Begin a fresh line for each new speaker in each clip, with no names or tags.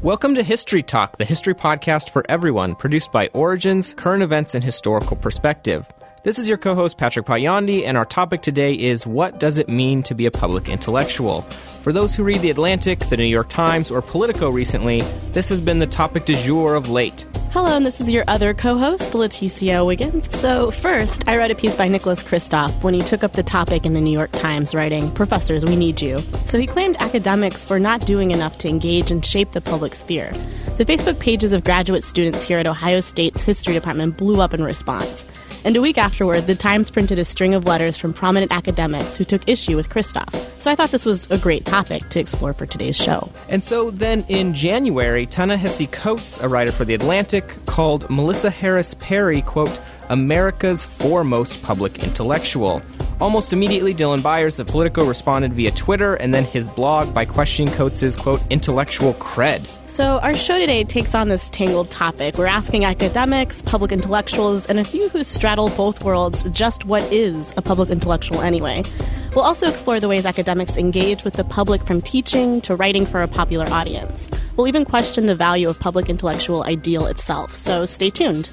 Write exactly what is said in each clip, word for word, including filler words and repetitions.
Welcome to History Talk, the history podcast for everyone, produced by Origins, Current Events, and Historical Perspective. This is your co-host, Patrick Payandi, and our topic today is, what does it mean to be a public intellectual? For those who read The Atlantic, The New York Times, or Politico recently, this has been the topic du jour of late.
Hello, and this is your other co-host, Leticia Wiggins. So first, I read a piece by Nicholas Kristof when he took up the topic in the New York Times, writing, "Professors, we need you." So he claimed academics were not doing enough to engage and shape the public sphere. The Facebook pages of graduate students here at Ohio State's History Department blew up in response. And a week afterward, the Times printed a string of letters from prominent academics who took issue with Kristof. So I thought this was a great topic to explore for today's show.
And so then in January, Ta-Nehisi Coates, a writer for The Atlantic, called Melissa Harris Perry, quote, America's foremost public intellectual. Almost immediately, Dylan Byers of Politico responded via Twitter and then his blog by questioning Coates', quote, intellectual cred.
So our show today takes on this tangled topic. We're asking academics, public intellectuals, and a few who straddle both worlds just what is a public intellectual anyway. We'll also explore the ways academics engage with the public from teaching to writing for a popular audience. We'll even question the value of public intellectual ideal itself, so stay tuned.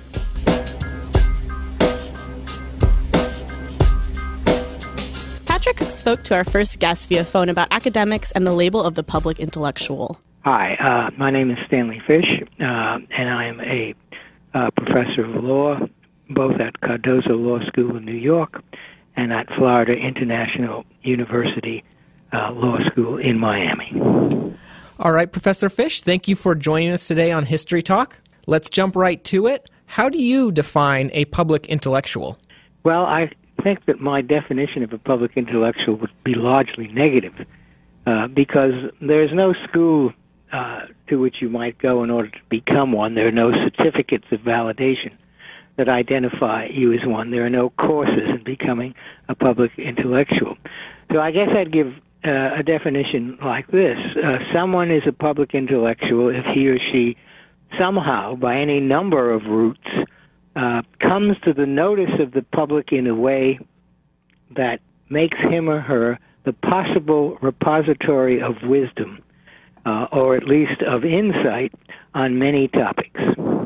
Patrick spoke to our first guest via phone about academics and the label of the public intellectual.
Hi, uh, my name is Stanley Fish, uh, and I am a uh, professor of law, both at Cardozo Law School in New York and at Florida International University uh, Law School in Miami.
All right, Professor Fish, thank you for joining us today on History Talk. Let's jump right to it. How do you define a public intellectual?
Well, I think that my definition of a public intellectual would be largely negative uh, because there's no school uh, to which you might go in order to become one. There are no certificates of validation that identify you as one. There are no courses in becoming a public intellectual. So I guess I'd give uh, a definition like this. Uh, someone is a public intellectual if he or she somehow, by any number of routes, Uh, comes to the notice of the public in a way that makes him or her the possible repository of wisdom, uh, or at least of insight on many topics.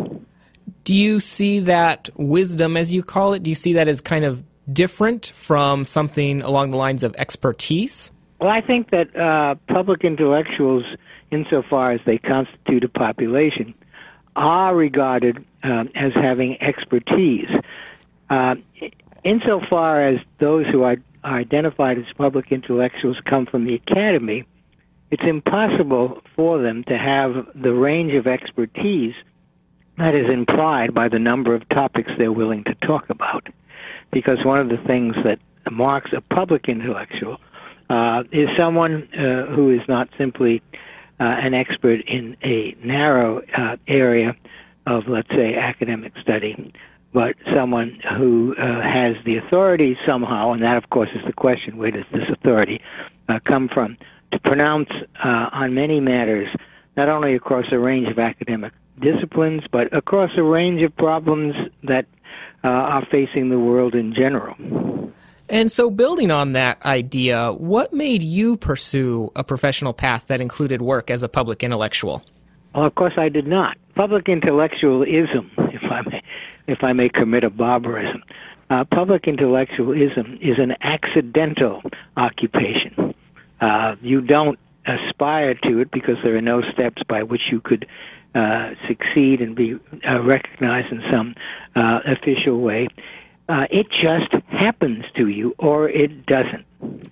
Do you see that wisdom, as you call it, do you see that as kind of different from something along the lines of expertise?
Well, I think that uh, public intellectuals, insofar as they constitute a population, are regarded um, as having expertise. Uh, insofar as those who are, are identified as public intellectuals come from the academy, it's impossible for them to have the range of expertise that is implied by the number of topics they're willing to talk about. Because one of the things that marks a public intellectual uh, is someone uh, who is not simply Uh, an expert in a narrow uh, area of, let's say, academic study, but someone who uh, has the authority somehow, and that, of course, is the question, where does this authority uh, come from, to pronounce uh, on many matters, not only across a range of academic disciplines, but across a range of problems that uh, are facing the world in general.
And so building on that idea, what made you pursue a professional path that included work as a public intellectual?
Well, of course I did not. Public intellectualism, if I may, if I may commit a barbarism, uh, public intellectualism is an accidental occupation. Uh, you don't aspire to it because there are no steps by which you could uh, succeed and be uh, recognized in some uh, official way. Uh, it just happens to you, or it doesn't.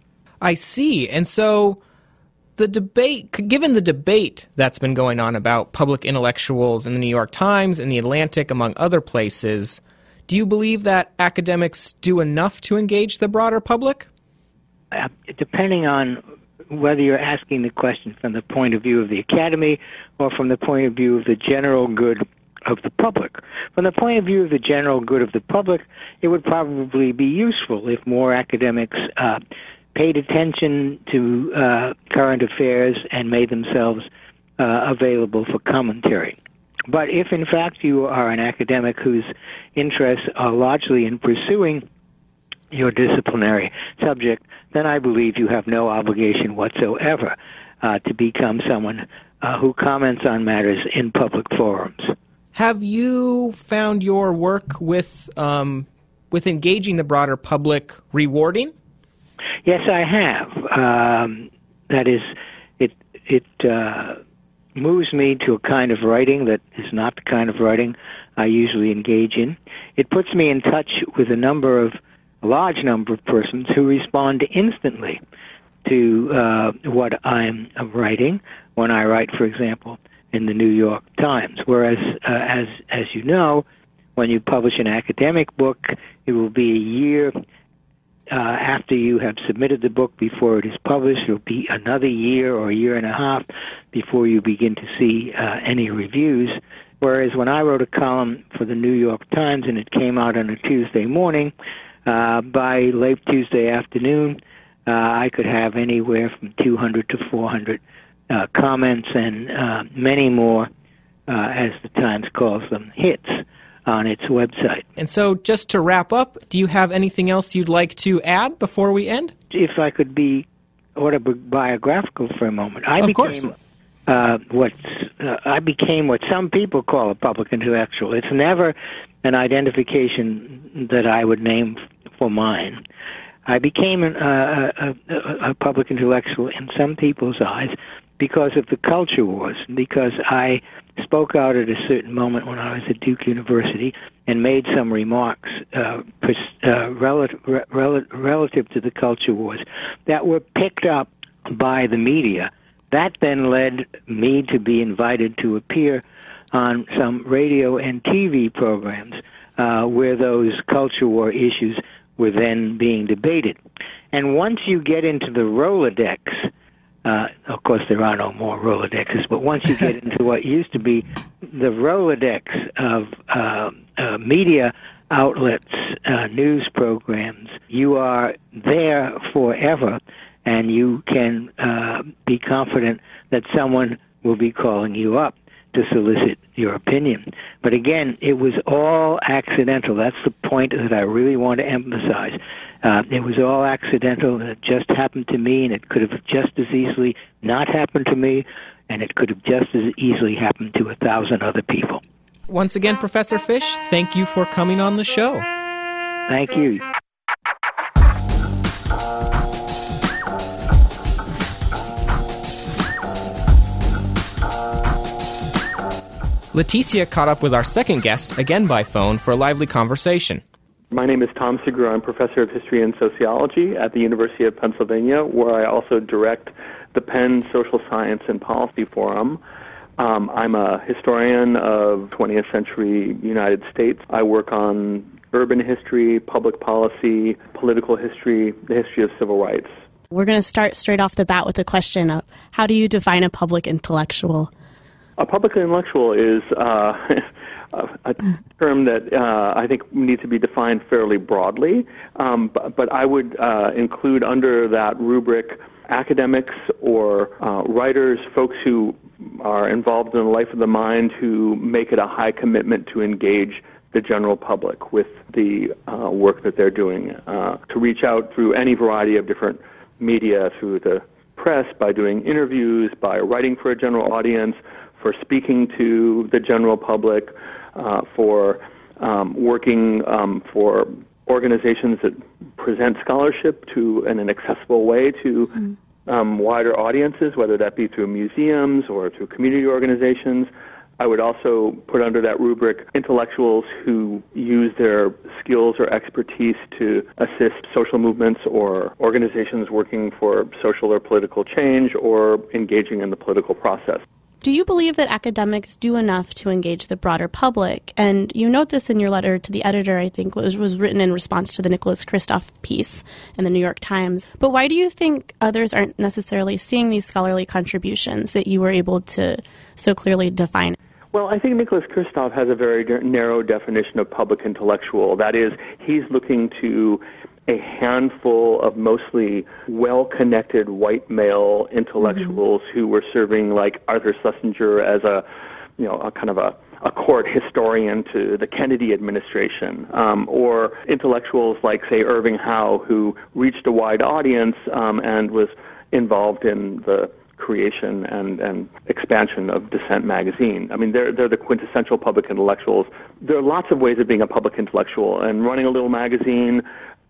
I see. And so the debate, given the debate that's been going on about public intellectuals in the New York Times and the Atlantic, among other places, do you believe that academics do enough to engage the broader public?
Uh, depending on whether you're asking the question from the point of view of the academy or from the point of view of the general good of the public. From the point of view of the general good of the public, it would probably be useful if more academics uh, paid attention to uh, current affairs and made themselves uh, available for commentary. But if, in fact, you are an academic whose interests are largely in pursuing your disciplinary subject, then I believe you have no obligation whatsoever uh, to become someone uh, who comments on matters in public forums.
Have you found your work with um, with engaging the broader public rewarding?
Yes, I have. Um, that is, it it uh, moves me to a kind of writing that is not the kind of writing I usually engage in. It puts me in touch with a number of, a large number of persons who respond instantly to uh, what I'm writing when I write, for example, in the New York Times. Whereas, uh, as as you know, when you publish an academic book, it will be a year uh, after you have submitted the book before it is published. It will be another year or a year and a half before you begin to see uh, any reviews. Whereas when I wrote a column for the New York Times and it came out on a Tuesday morning, uh, by late Tuesday afternoon, uh, I could have anywhere from two hundred to four hundred uh, comments and uh, many more, uh, as the Times calls them, hits on its website.
And so just to wrap up, do you have anything else you'd like to add before we end?
If I could be autobiographical for a moment, I
of
became...
course.
Uh, what's, uh, I became what some people call a public intellectual. It's never an identification that I would name for mine. I became an, uh, a, a, a public intellectual in some people's eyes because of the culture wars, because I spoke out at a certain moment when I was at Duke University and made some remarks uh, pers- uh, relative, rel- relative to the culture wars that were picked up by the media. That then led me to be invited to appear on some radio and T V programs uh, where those culture war issues were then being debated. And once you get into the Rolodex, uh, of course there are no more Rolodexes, but once you get into what used to be the Rolodex of uh, uh, media outlets, uh, news programs, you are there forever. And you can uh, be confident that someone will be calling you up to solicit your opinion. But again, it was all accidental. That's the point that I really want to emphasize. Uh, it was all accidental, and it just happened to me, and it could have just as easily not happened to me, and it could have just as easily happened to a thousand other people.
Once again, Professor Fish, thank you for coming on the show.
Thank you.
Leticia caught up with our second guest, again by phone, for a lively conversation.
My name is Tom Segura. I'm professor of history and sociology at the University of Pennsylvania, where I also direct the Penn Social Science and Policy Forum. Um, I'm a historian of twentieth century United States. I work on urban history, public policy, political history, the history of civil rights.
We're going to start straight off the bat with a question of how do you define a public intellectual?
A public intellectual is uh, a term that uh, I think needs to be defined fairly broadly, um, but, but I would uh, include under that rubric academics or uh, writers, folks who are involved in the life of the mind, who make it a high commitment to engage the general public with the uh, work that they're doing, uh, to reach out through any variety of different media, through the press, by doing interviews, by writing for a general audience, for speaking to the general public, uh, for um, working um, for organizations that present scholarship to in an accessible way to mm. um, wider audiences, whether that be through museums or through community organizations. I would also put under that rubric intellectuals who use their skills or expertise to assist social movements or organizations working for social or political change or engaging in the political process.
Do you believe that academics do enough to engage the broader public? And you note this in your letter to the editor, I think, was, was written in response to the Nicholas Kristof piece in the New York Times. But why do you think others aren't necessarily seeing these scholarly contributions that you were able to so clearly define?
Well, I think Nicholas Kristof has a very narrow definition of public intellectual. That is, he's looking to a handful of mostly well-connected white male intellectuals mm-hmm. who were serving, like Arthur Schlesinger, as a, you know, a kind of a, a court historian to the Kennedy administration, um, or intellectuals like, say, Irving Howe, who reached a wide audience um, and was involved in the creation and, and expansion of Dissent magazine. I mean, they're, they're the quintessential public intellectuals. There are lots of ways of being a public intellectual, and running a little magazine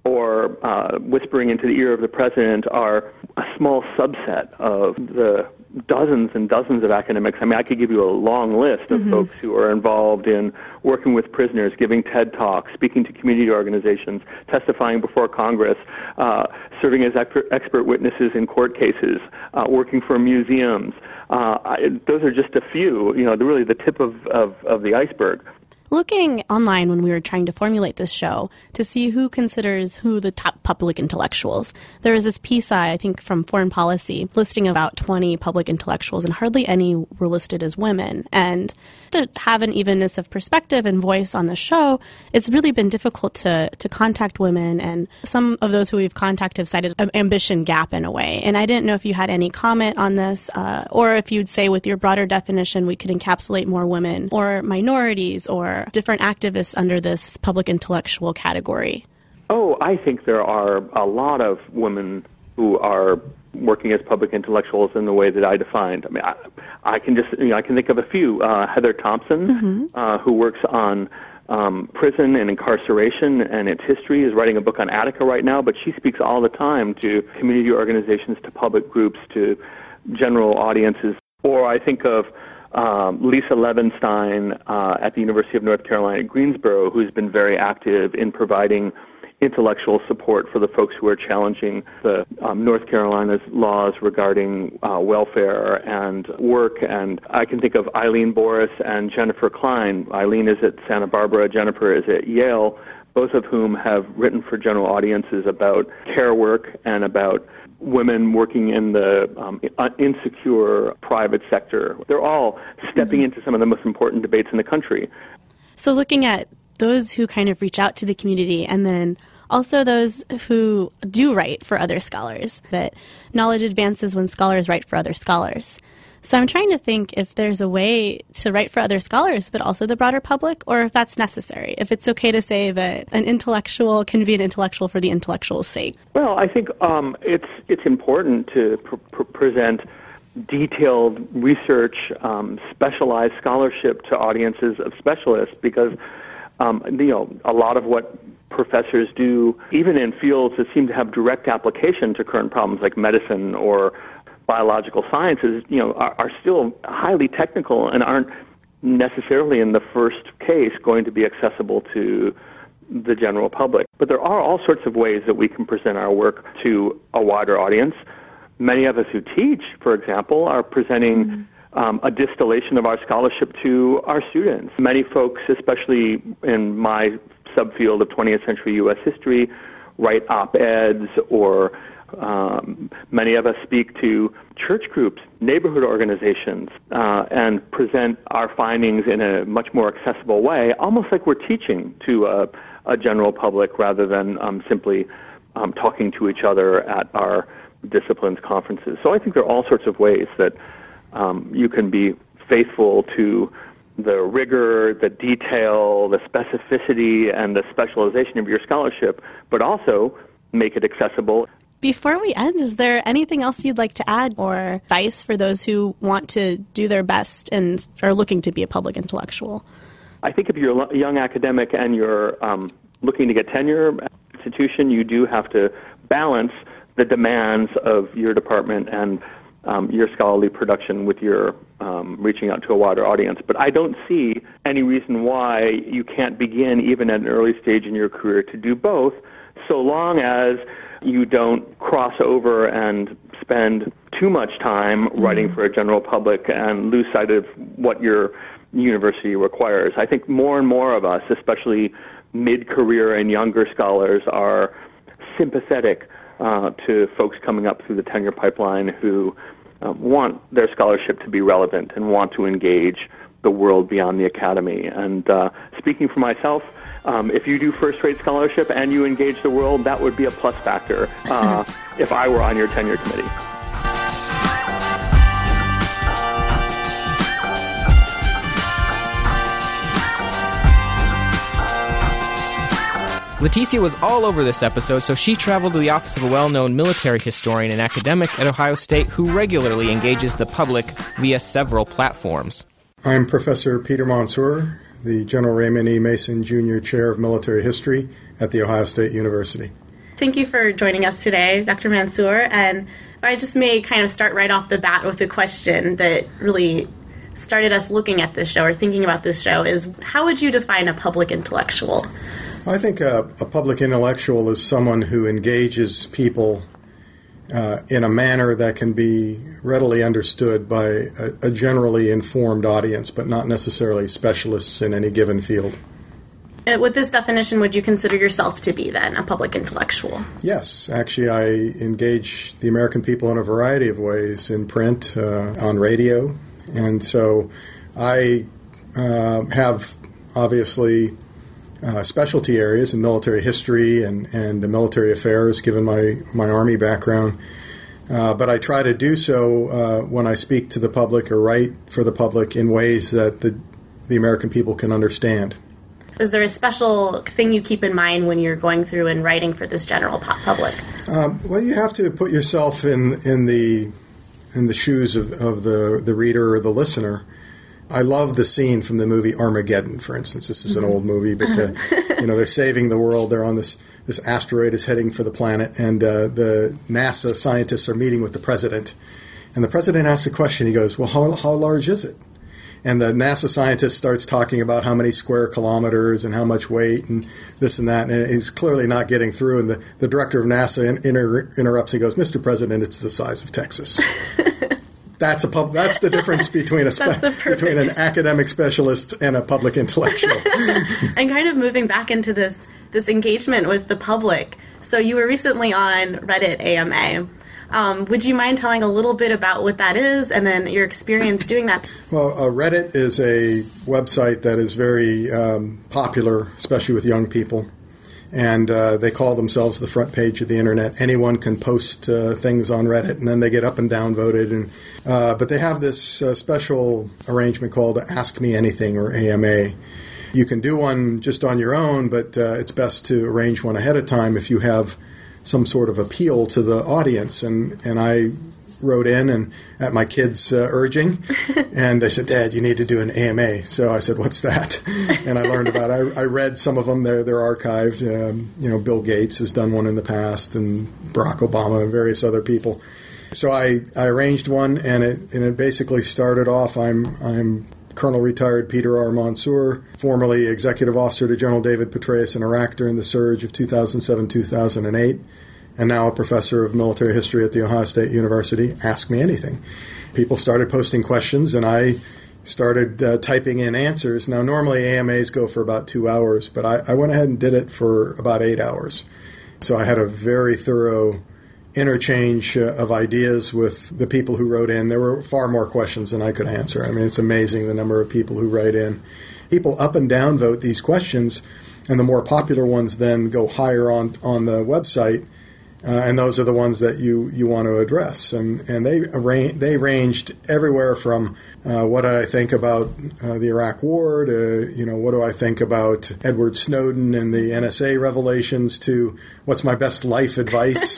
or uh, whispering into the ear of the president are a small subset of the dozens and dozens of academics. I mean, I could give you a long list of mm-hmm. folks who are involved in working with prisoners, giving TED Talks, speaking to community organizations, testifying before Congress, uh, serving as expert, expert witnesses in court cases, uh, working for museums. Uh, I, those are just a few, you know, the, really the tip of, of, of the iceberg.
Looking online when we were trying to formulate this show to see who considers who the top public intellectuals, there was this piece, I think, from Foreign Policy listing about twenty public intellectuals, and hardly any were listed as women. And to have an evenness of perspective and voice on the show, it's really been difficult to, to contact women, and some of those who we've contacted have cited an ambition gap in a way. And I didn't know if you had any comment on this, uh, or if you'd say with your broader definition we could encapsulate more women or minorities or different activists under this public intellectual category.
Oh, I think there are a lot of women who are working as public intellectuals in the way that I defined. I mean, I, I can just, you know, I can think of a few. Uh, Heather Thompson, mm-hmm. uh, who works on um, prison and incarceration and its history, is writing a book on Attica right now, but she speaks all the time to community organizations, to public groups, to general audiences. Or I think of Um, Lisa Levenstein uh, at the University of North Carolina at Greensboro, who's been very active in providing intellectual support for the folks who are challenging the um, North Carolina's laws regarding uh, welfare and work. And I can think of Eileen Boris and Jennifer Klein. Eileen is at Santa Barbara, Jennifer is at Yale, both of whom have written for general audiences about care work and about women working in the um, insecure private sector. They're all stepping mm-hmm. into some of the most important debates in the country.
So looking at those who kind of reach out to the community, and then also those who do write for other scholars, that knowledge advances when scholars write for other scholars. So I'm trying to think if there's a way to write for other scholars, but also the broader public, or if that's necessary, if it's okay to say that an intellectual can be an intellectual for the intellectual's sake.
Well, I think um, it's it's important to pr- pr- present detailed research, um, specialized scholarship to audiences of specialists, because um, you know, a lot of what professors do, even in fields that seem to have direct application to current problems like medicine or biological sciences, you know, are, are still highly technical and aren't necessarily in the first case going to be accessible to the general public. But there are all sorts of ways that we can present our work to a wider audience. Many of us who teach, for example, are presenting mm-hmm. um, a distillation of our scholarship to our students. Many folks, especially in my subfield of twentieth century U S history, write op-eds, or Um, many of us speak to church groups, neighborhood organizations, uh, and present our findings in a much more accessible way, almost like we're teaching to a, a general public rather than um, simply um, talking to each other at our disciplines conferences. So I think there are all sorts of ways that um, you can be faithful to the rigor, the detail, the specificity, and the specialization of your scholarship, but also make it accessible.
Before we end, is there anything else you'd like to add or advice for those who want to do their best and are looking to be a public intellectual?
I think if you're a young academic and you're um, looking to get tenure at an institution, you do have to balance the demands of your department and um, your scholarly production with your um, reaching out to a wider audience. But I don't see any reason why you can't begin, even at an early stage in your career, to do both, so long as you don't cross over and spend too much time writing mm-hmm. for a general public and lose sight of what your university requires. I think more and more of us, especially mid-career and younger scholars, are sympathetic uh, to folks coming up through the tenure pipeline who uh, want their scholarship to be relevant and want to engage the world beyond the academy. And uh, speaking for myself, Um, if you do first-rate scholarship and you engage the world, that would be a plus factor uh, if I were on your tenure committee.
Leticia was all over this episode, so she traveled to the office of a well-known military historian and academic at Ohio State who regularly engages the public via several platforms.
I'm Professor Peter Mansour, the General Raymond E. Mason Junior Chair of Military History at The Ohio State University.
Thank you for joining us today, Doctor Mansour. And if I just may kind of start right off the bat with a question that really started us looking at this show or thinking about this show is, how would you define a public intellectual?
I think a, a public intellectual is someone who engages people uh, in a manner that can be readily understood by a, a generally informed audience, but not necessarily specialists in any given field.
Uh, with this definition, would you consider yourself to be, then, a public intellectual?
Yes. Actually, I engage the American people in a variety of ways, in print, uh, on radio. And so I uh, have, obviously, Uh, specialty areas in military history and, and military affairs, given my, my Army background. Uh, but I try to do so uh, when I speak to the public or write for the public in ways that the, the American people can understand.
Is there a special thing you keep in mind when you're going through and writing for this general public?
Um, well, you have to put yourself in, in the in the shoes of, of the, the reader or the listener. I love the scene from the movie Armageddon, for instance. This is an old movie, but uh, you know, they're saving the world. They're on this this asteroid is heading for the planet, and uh, the NASA scientists are meeting with the president. And the president asks a question. He goes, "Well, how how large is it?" And the NASA scientist starts talking about how many square kilometers and how much weight and this and that, and he's clearly not getting through. And the, the director of NASA inter- interrupts. He goes, "Mister President, it's the size of Texas." That's a pub, That's the difference between a spe- between an academic specialist and a public intellectual.
And kind of moving back into this this engagement with the public. So you were recently on Reddit A M A. Um, would you mind telling a little bit about what that is and then your experience doing that?
Well, uh, Reddit is a website that is very um, popular, especially with young people. And uh, they call themselves the front page of the internet. Anyone can post uh, things on Reddit, and then they get up and down voted. And uh, but they have this uh, special arrangement called Ask Me Anything, or A M A. You can do one just on your own, but uh, it's best to arrange one ahead of time if you have some sort of appeal to the audience. And and I wrote in and at my kids' uh, urging, and they said, "Dad, you need to do an A M A." So I said, "What's that?" And I learned about it. I, I read some of them. They're, they're archived. Um, you know, Bill Gates has done one in the past, and Barack Obama and various other people. So I, I arranged one, and it and it basically started off, I'm I'm Colonel Retired Peter R. Mansour, formerly Executive Officer to General David Petraeus in Iraq during the surge of two thousand seven to two thousand eight. And now a professor of military history at The Ohio State University. Ask me anything. People started posting questions, and I started uh, typing in answers. Now, normally A M As go for about two hours, but I, I went ahead and did it for about eight hours. So I had a very thorough interchange uh, of ideas with the people who wrote in. There were far more questions than I could answer. I mean, it's amazing the number of people who write in. People up and down vote these questions, and the more popular ones then go higher on, on the website. Uh, and those are the ones that you, you want to address. And and they arra- they ranged everywhere from uh, what do I think about uh, the Iraq War to, you know, what do I think about Edward Snowden and the N S A revelations to what's my best life advice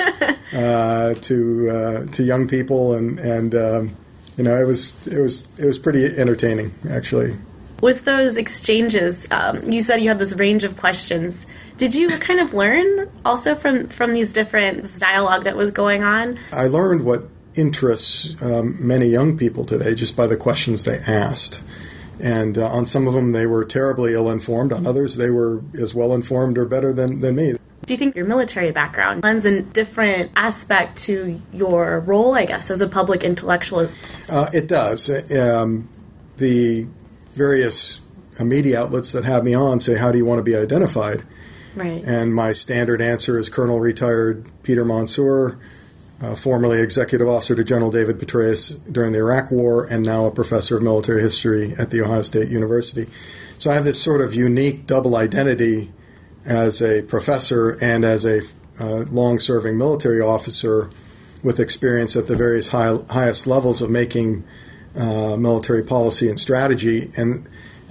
uh, to uh, to young people. And, and um, you know, it was it was it was pretty entertaining, actually.
With those exchanges, um, you said you had this range of questions. Did you kind of learn also from, from these different this dialogue that was going on?
I learned what interests um, many young people today just by the questions they asked. And uh, on some of them, they were terribly ill-informed. On others, they were as well-informed or better than, than me.
Do you think your military background lends a different aspect to your role, I guess, as a public intellectual?
Uh, it does. Um, the various media outlets that have me on say, how do you want to be identified?
Right.
And my standard answer is Colonel Retired Peter Mansour, uh, formerly Executive Officer to General David Petraeus during the Iraq War, and now a professor of military history at The Ohio State University. So I have this sort of unique double identity as a professor and as a uh, long-serving military officer with experience at the various high, highest levels of making uh, military policy and strategy. And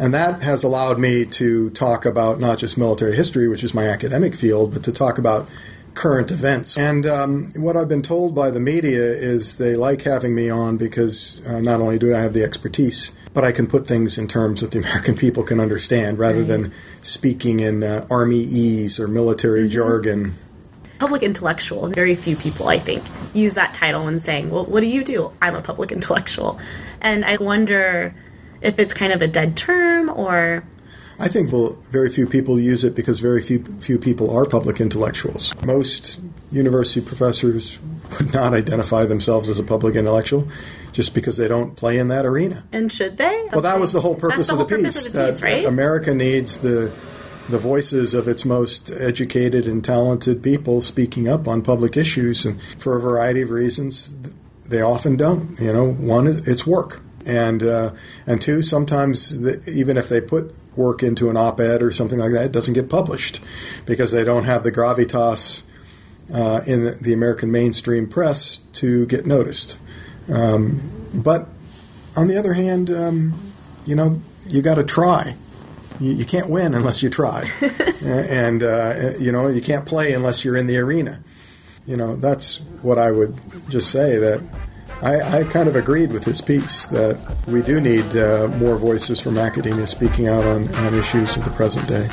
And that has allowed me to talk about not just military history, which is my academic field, but to talk about current events. And um, what I've been told by the media is they like having me on because uh, not only do I have the expertise, but I can put things in terms that the American people can understand rather right. than speaking in uh, army-ese or military mm-hmm. jargon.
Public intellectual. Very few people, I think, use that title when saying, well, what do you do? I'm a public intellectual. And I wonder if it's kind of a dead term or...
I think well, very few people use it because very few few people are public intellectuals. Most university professors would not identify themselves as a public intellectual just because they don't play in that arena.
And should they?
Well, that was the whole purpose,
the
of,
whole
the
purpose of the piece,
that
right?
America needs the the voices of its most educated and talented people speaking up on public issues, and for a variety of reasons, they often don't. You know, one is it's work. And uh, and two, sometimes the, even if they put work into an op-ed or something like that, it doesn't get published because they don't have the gravitas uh, in the, the American mainstream press to get noticed. Um, but on the other hand, um, you know, you got to try. You, you can't win unless you try, and uh, you know, you can't play unless you're in the arena. You know, that's what I would just say that. I, I kind of agreed with his piece that we do need uh, more voices from academia speaking out on, on issues of the present day.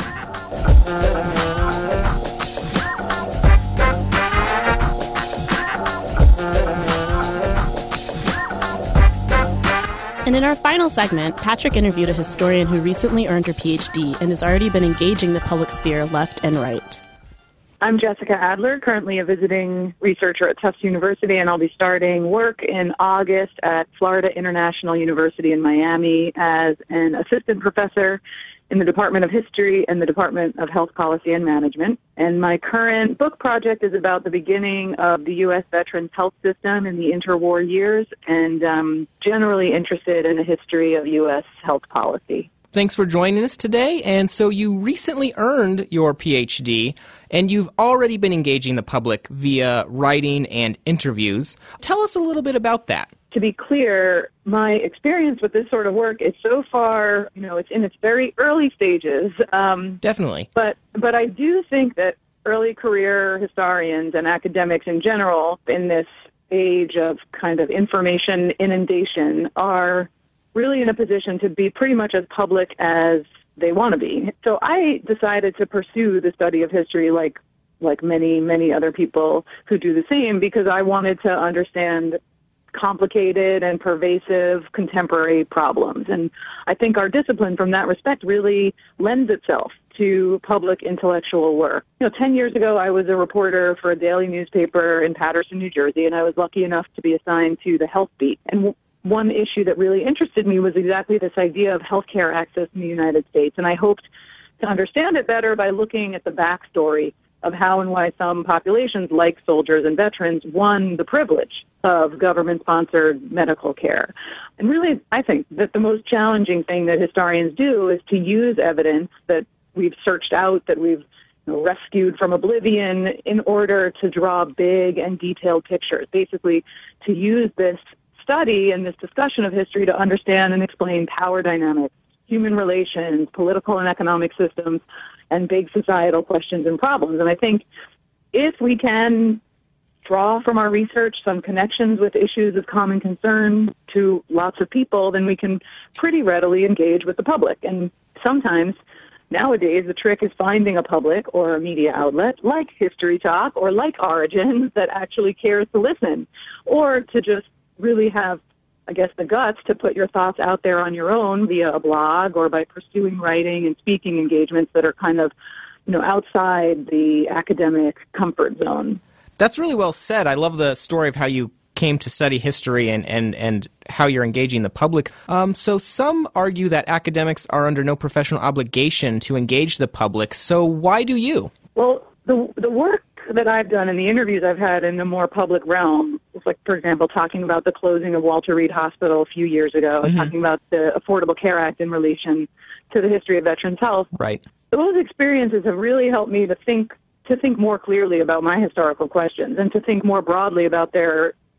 And in our final segment, Patrick interviewed a historian who recently earned her P H D and has already been engaging the public sphere left and right.
I'm Jessica Adler, currently a visiting researcher at Tufts University, and I'll be starting work in August at Florida International University in Miami as an assistant professor in the Department of History and the Department of Health Policy and Management. And my current book project is about the beginning of the U S veterans health system in the interwar years, and I'm generally interested in the history of U S health policy.
Thanks for joining us today. And so you recently earned your P H D, and you've already been engaging the public via writing and interviews. Tell us a little bit about that.
To be clear, my experience with this sort of work is so far, you know, it's in its very early stages. Um,
Definitely.
But but I do think that early career historians and academics in general in this age of kind of information inundation are really in a position to be pretty much as public as they want to be. So I decided to pursue the study of history like like many, many other people who do the same because I wanted to understand complicated and pervasive contemporary problems. And I think our discipline from that respect really lends itself to public intellectual work. You know, ten years ago, I was a reporter for a daily newspaper in Paterson, New Jersey, and I was lucky enough to be assigned to the health beat. And one issue that really interested me was exactly this idea of healthcare access in the United States. And I hoped to understand it better by looking at the backstory of how and why some populations, like soldiers and veterans, won the privilege of government-sponsored medical care. And really, I think that the most challenging thing that historians do is to use evidence that we've searched out, that we've you know, rescued from oblivion in order to draw big and detailed pictures, basically to use this study and this discussion of history to understand and explain power dynamics, human relations, political and economic systems, and big societal questions and problems. And I think if we can draw from our research some connections with issues of common concern to lots of people, then we can pretty readily engage with the public. And sometimes, nowadays, the trick is finding a public or a media outlet like History Talk or like Origins that actually cares to listen, or to just really have, I guess, the guts to put your thoughts out there on your own via a blog or by pursuing writing and speaking engagements that are kind of, you know, outside the academic comfort zone.
That's really well said. I love the story of how you came to study history and, and, and how you're engaging the public. Um, so some argue that academics are under no professional obligation to engage the public. So why do you?
Well, the the work that I've done and the interviews I've had in the more public realm, it's like, for example, talking about the closing of Walter Reed Hospital a few years ago, mm-hmm. talking about the Affordable Care Act in relation to the history of veterans' health.
Right.
Those experiences have really helped me to think to think more clearly about my historical questions and to think more broadly about their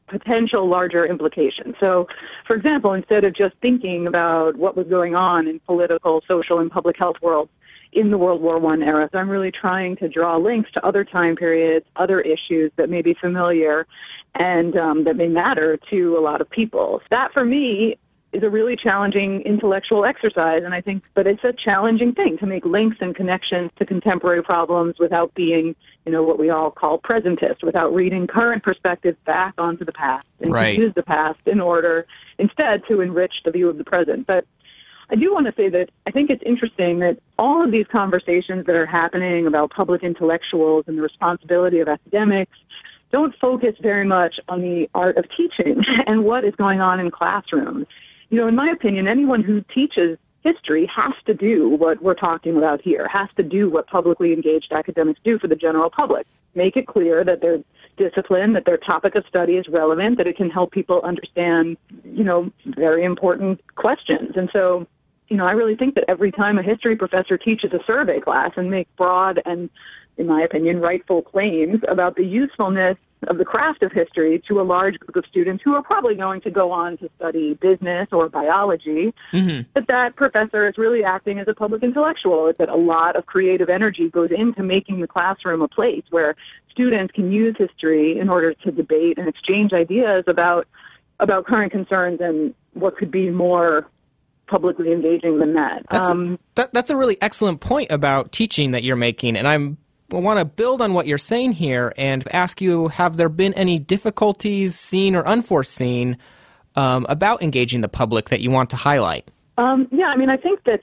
potential larger implications. So, for example, instead of just thinking about what was going on in political, social, and public health worlds in the World War One era, so I'm really trying to draw links to other time periods, other issues that may be familiar and um, that may matter to a lot of people. That, for me, is a really challenging intellectual exercise, and I think, but it's a challenging thing to make links and connections to contemporary problems without being, you know, what we all call presentist, without reading current perspectives back onto the past and
right.
to use the past in order instead to enrich the view of the present. But I do want to say that I think it's interesting that all of these conversations that are happening about public intellectuals and the responsibility of academics don't focus very much on the art of teaching and what is going on in classrooms. You know, in my opinion, anyone who teaches history has to do what we're talking about here, has to do what publicly engaged academics do for the general public. Make it clear that their discipline, that their topic of study is relevant, that it can help people understand, you know, very important questions. And so, you know, I really think that every time a history professor teaches a survey class and makes broad and, in my opinion, rightful claims about the usefulness of the craft of history to a large group of students who are probably going to go on to study business or biology, mm-hmm. that that professor is really acting as a public intellectual, that a lot of creative energy goes into making the classroom a place where students can use history in order to debate and exchange ideas about about current concerns and what could be more publicly engaging than that.
That's,
um,
a, that, that's a really excellent point about teaching that you're making, and I'm I want to build on what you're saying here and ask you, have there been any difficulties, seen or unforeseen, um, about engaging the public that you want to highlight?
Um, yeah, I mean, I think that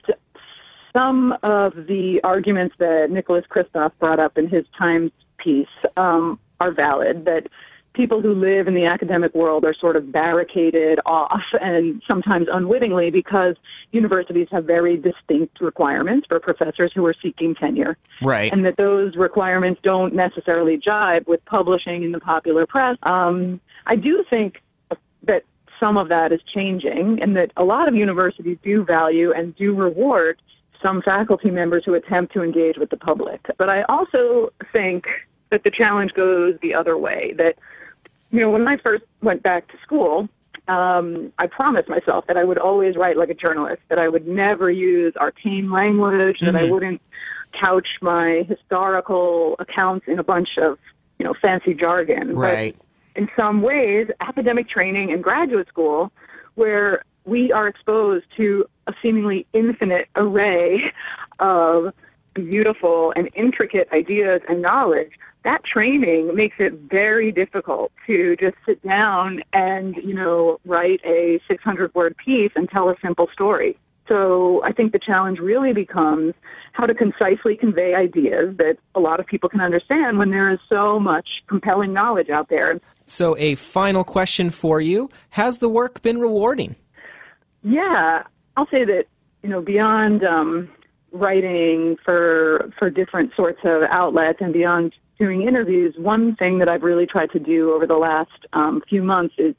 some of the arguments that Nicholas Kristof brought up in his Times piece um, are valid, that people who live in the academic world are sort of barricaded off, and sometimes unwittingly, because universities have very distinct requirements for professors who are seeking tenure.
Right.
And that those requirements don't necessarily jibe with publishing in the popular press. Um, I do think that some of that is changing, and that a lot of universities do value and do reward some faculty members who attempt to engage with the public. But I also think that the challenge goes the other way, that, you know, when I first went back to school, um, I promised myself that I would always write like a journalist, that I would never use arcane language, mm-hmm. that I wouldn't couch my historical accounts in a bunch of, you know, fancy jargon.
Right.
But in some ways, academic training in graduate school, where we are exposed to a seemingly infinite array of beautiful and intricate ideas and knowledge, that training makes it very difficult to just sit down and, you know, write a six hundred word piece and tell a simple story. So I think the challenge really becomes how to concisely convey ideas that a lot of people can understand when there is so much compelling knowledge out there.
So a final question for you. Has the work been rewarding?
Yeah, I'll say that, you know, beyond um, writing for for different sorts of outlets and beyond doing interviews, one thing that I've really tried to do over the last um, few months is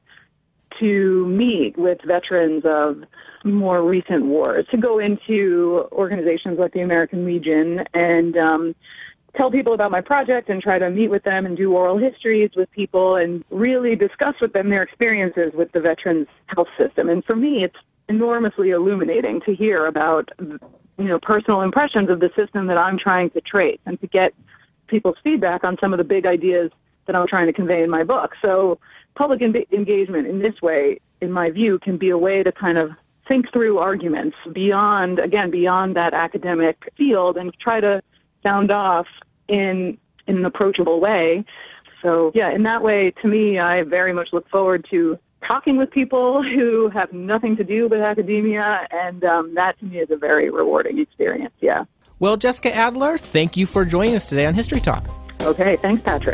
to meet with veterans of more recent wars, to go into organizations like the American Legion and um, tell people about my project and try to meet with them and do oral histories with people and really discuss with them their experiences with the veterans' health system. And for me, it's enormously illuminating to hear about, you know, personal impressions of the system that I'm trying to trace and to get people's feedback on some of the big ideas that I'm trying to convey in my book. So public en- engagement in this way, in my view, can be a way to kind of think through arguments beyond, again, beyond that academic field and try to sound off in, in an approachable way. So, yeah, in that way, to me, I very much look forward to talking with people who have nothing to do with academia, and um, that, to me, is a very rewarding experience, yeah.
Well, Jessica Adler, thank you for joining us today on History Talk.
Okay, thanks, Patrick.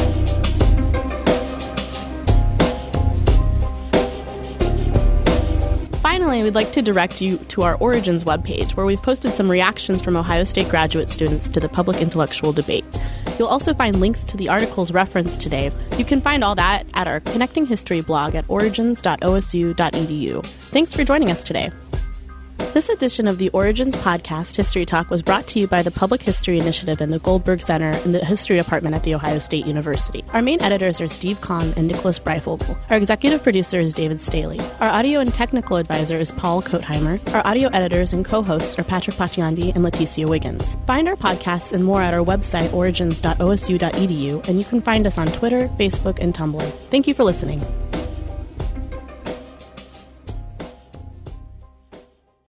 Finally, we'd like to direct you to our Origins webpage, where we've posted some reactions from Ohio State graduate students to the public intellectual debate. You'll also find links to the articles referenced today. You can find all that at our Connecting History blog at origins dot o s u dot e d u. Thanks for joining us today. This edition of the Origins Podcast, History Talk, was brought to you by the Public History Initiative and the Goldberg Center in the History Department at The Ohio State University. Our main editors are Steve Kahn and Nicholas Breifogel. Our executive producer is David Staley. Our audio and technical advisor is Paul Kotheimer. Our audio editors and co-hosts are Patrick Pacciandi and Leticia Wiggins. Find our podcasts and more at our website, origins dot o s u dot e d u, and you can find us on Twitter, Facebook, and Tumblr. Thank you for listening.